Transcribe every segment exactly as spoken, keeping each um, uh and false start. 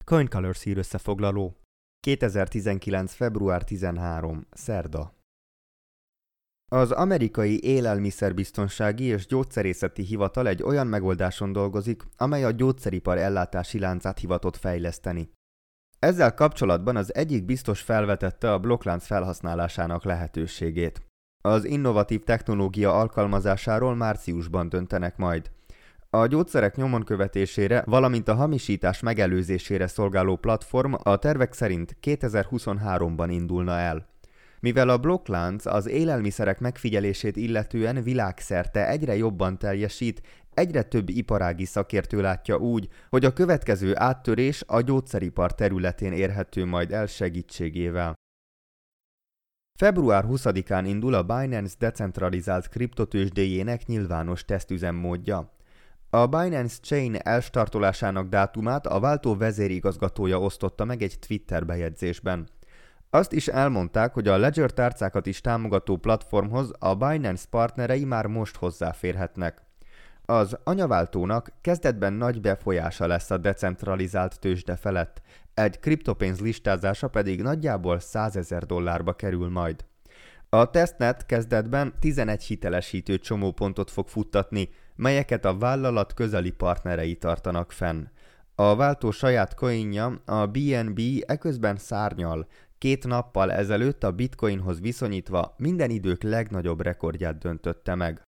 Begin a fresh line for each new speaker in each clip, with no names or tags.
CoinColors hírösszefoglaló. kétezer-tizenkilenc. február tizenharmadika. Szerda. Az amerikai Élelmiszerbiztonsági és Gyógyszerészeti Hivatal egy olyan megoldáson dolgozik, amely a gyógyszeripar ellátási láncát hivatott fejleszteni. Ezzel kapcsolatban az egyik biztos felvetette a blokklánc felhasználásának lehetőségét. Az innovatív technológia alkalmazásáról márciusban döntenek majd. A gyógyszerek nyomon követésére, valamint a hamisítás megelőzésére szolgáló platform a tervek szerint kétezer-huszonháromban indulna el. Mivel a blokklánc az élelmiszerek megfigyelését illetően világszerte egyre jobban teljesít, egyre több iparági szakértő látja úgy, hogy a következő áttörés a gyógyszeripar területén érhető majd el segítségével. február huszadikán indul a Binance decentralizált kriptotőzsdéjének nyilvános tesztüzemmódja. A Binance Chain elstartolásának dátumát a váltó vezérigazgatója osztotta meg egy Twitter bejegyzésben. Azt is elmondták, hogy a Ledger tárcákat is támogató platformhoz a Binance partnerei már most hozzáférhetnek. Az anyaváltónak kezdetben nagy befolyása lesz a decentralizált tőzsde felett, egy kriptopénz listázása pedig nagyjából százezer dollárba kerül majd. A testnet kezdetben tizenegy hitelesítő csomópontot fog futtatni, melyeket a vállalat közeli partnerei tartanak fenn. A váltó saját coinja, a bé en bé eközben szárnyal, két nappal ezelőtt a bitcoinhoz viszonyítva minden idők legnagyobb rekordját döntötte meg.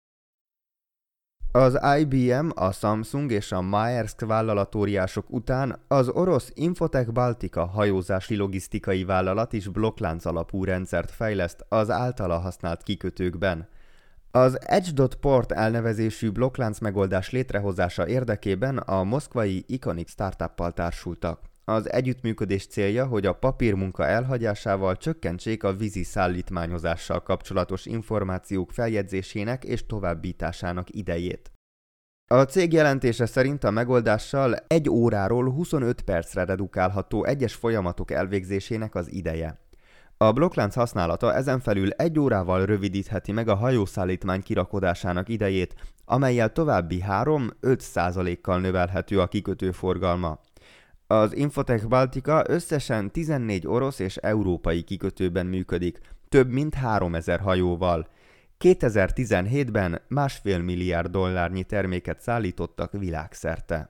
Az i bé em, a Samsung és a Maersk vállalatóriások után az orosz Infotech Baltika hajózási logisztikai vállalat is blokklánc alapú rendszert fejleszt az általa használt kikötőkben. Az Edge.port elnevezésű blokklánc megoldás létrehozása érdekében a moszkvai Iconic startuppal társultak. Az együttműködés célja, hogy a papírmunka elhagyásával csökkentsék a vízi szállítmányozással kapcsolatos információk feljegyzésének és továbbításának idejét. A cég jelentése szerint a megoldással egy óráról huszonöt percre redukálható egyes folyamatok elvégzésének az ideje. A blokklánc használata ezen felül egy órával rövidítheti meg a hajószállítmány kirakodásának idejét, amellyel további három-öt százalékkal növelhető a kikötő forgalma. Az Infotech Baltika összesen tizennégy orosz és európai kikötőben működik, több mint háromezer hajóval. kétezer-tizenhétben másfél milliárd dollárnyi terméket szállítottak világszerte.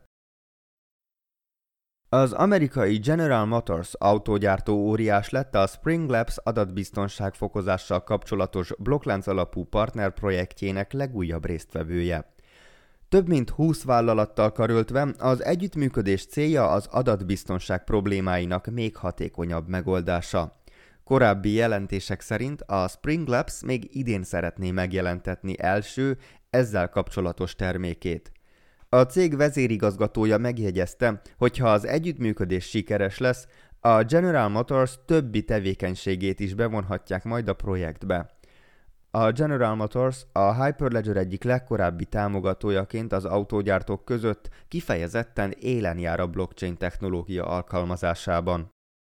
Az amerikai General Motors autógyártó óriás lett a Spring Labs adatbiztonságfokozással kapcsolatos blokklánc alapú partnerprojektjének legújabb résztvevője. Több mint húsz vállalattal karöltve az együttműködés célja az adatbiztonság problémáinak még hatékonyabb megoldása. Korábbi jelentések szerint a Spring Labs még idén szeretné megjelentetni első, ezzel kapcsolatos termékét. A cég vezérigazgatója megjegyezte, hogy ha az együttműködés sikeres lesz, a General Motors többi tevékenységét is bevonhatják majd a projektbe. A General Motors a Hyperledger egyik legkorábbi támogatójaként az autógyártók között kifejezetten élen jár a blockchain technológia alkalmazásában.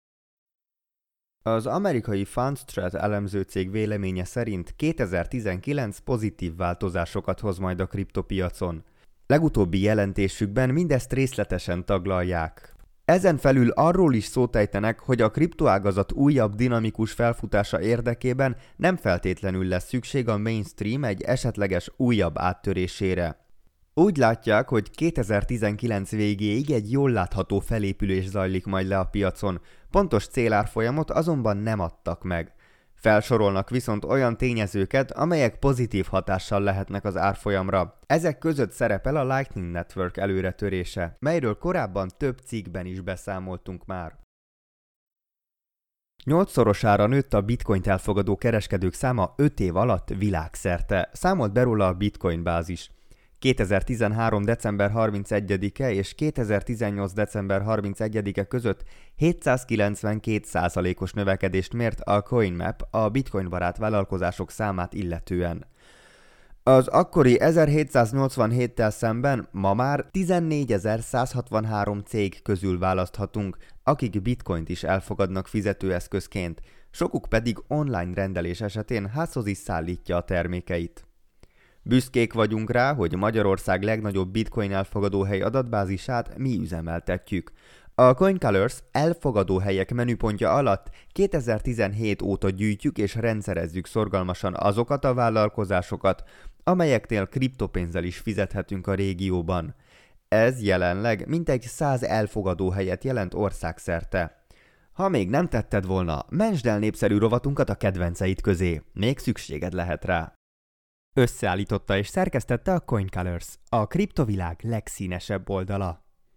Az amerikai Fundstrat elemzőcég véleménye szerint kétezer-tizenkilenc pozitív változásokat hoz majd a kriptopiacon. Legutóbbi jelentésükben mindezt részletesen taglalják. Ezen felül arról is szót ejtenek, hogy a kriptoágazat újabb dinamikus felfutása érdekében nem feltétlenül lesz szükség a mainstream egy esetleges újabb áttörésére. Úgy látják, hogy kétezer-tizenkilenc végéig egy jól látható felépülés zajlik majd le a piacon, pontos célárfolyamot azonban nem adtak meg. Felsorolnak viszont olyan tényezőket, amelyek pozitív hatással lehetnek az árfolyamra. Ezek között szerepel a Lightning Network előretörése, melyről korábban több cikkben is beszámoltunk már. Nyolcszorosára nőtt a bitcoint elfogadó kereskedők száma öt év alatt világszerte, számolt be róla a Bitcoin bázis. kétezer-tizenhárom. december harmincegyedike és kétezer-tizennyolc. december harmincegyedike között hétszázkilencvenkét százalékos növekedést mért a CoinMap a bitcoin barát vállalkozások számát illetően. Az akkori ezerhétszáznyolcvanhéttel szemben ma már tizennégyezer-százhatvanhárom cég közül választhatunk, akik bitcoint is elfogadnak fizetőeszközként, sokuk pedig online rendelés esetén házhoz is szállítja a termékeit. Büszkék vagyunk rá, hogy Magyarország legnagyobb bitcoin elfogadóhely adatbázisát mi üzemeltetjük. A CoinColors elfogadó helyek menüpontja alatt kétezer-tizenhét óta gyűjtjük és rendszerezzük szorgalmasan azokat a vállalkozásokat, amelyeknél kriptopénzzel is fizethetünk a régióban. Ez jelenleg mintegy száz elfogadó helyet jelent országszerte. Ha még nem tetted volna, mentsd el népszerű rovatunkat a kedvenceid közé, még szükséged lehet rá. Összeállította és szerkesztette a CoinColors, a kriptovilág legszínesebb oldala.